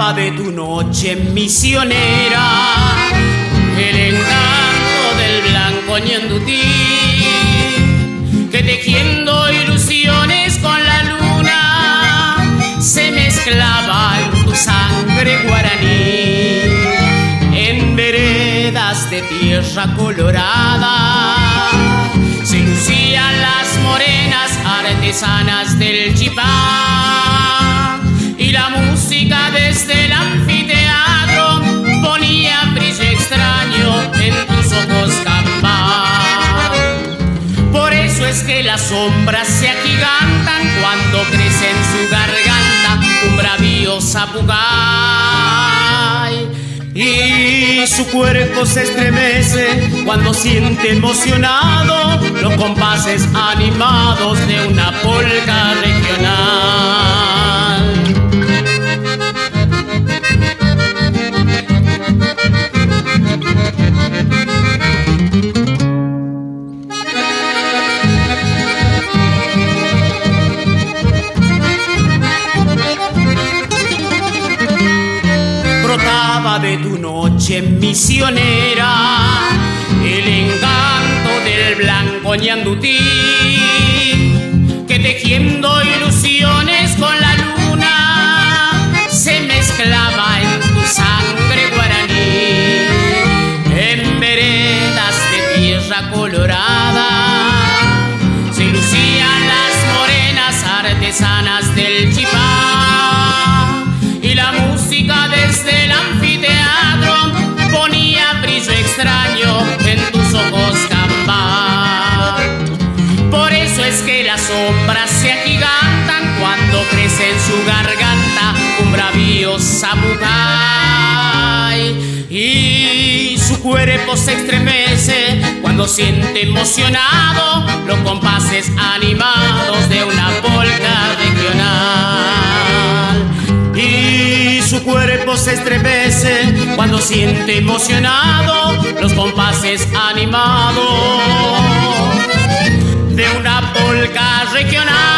Brotaba de tu noche misionera el encanto del blanco ñandutí, que tejiendo ilusiones con la luna se mezclaba en tu sangre guaraní. En veredas de tierra colorada se lucían las morenas artesanas del chipá, y la música desde el anfiteatro ponía brillo extraño en tus ojos cambá. Por eso es que las sombras se agigantan cuando crece en su garganta un bravío zapucay, y su cuerpo se estremece cuando siente emocionado los compases animados de una polca regional. Brotaba de tu noche misionera el encanto del blanco ñandutí, que tejiendo ilusiones con la luna se mezclaba en tu sangre guaraní. En veredas de tierra colorada se lucían las morenas artesanas del chipá, y la música desde el anfiteatro ponía brillo extraño en tus ojos cambá. Por eso es que las sombras se agigantan cuando crece en su garganta un bravío zapucay, y su cuerpo se estremece cuando siente emocionado los compases animados de una polca regional. Y su cuerpo se estremece cuando siente emocionado los compases animados de una polca regional.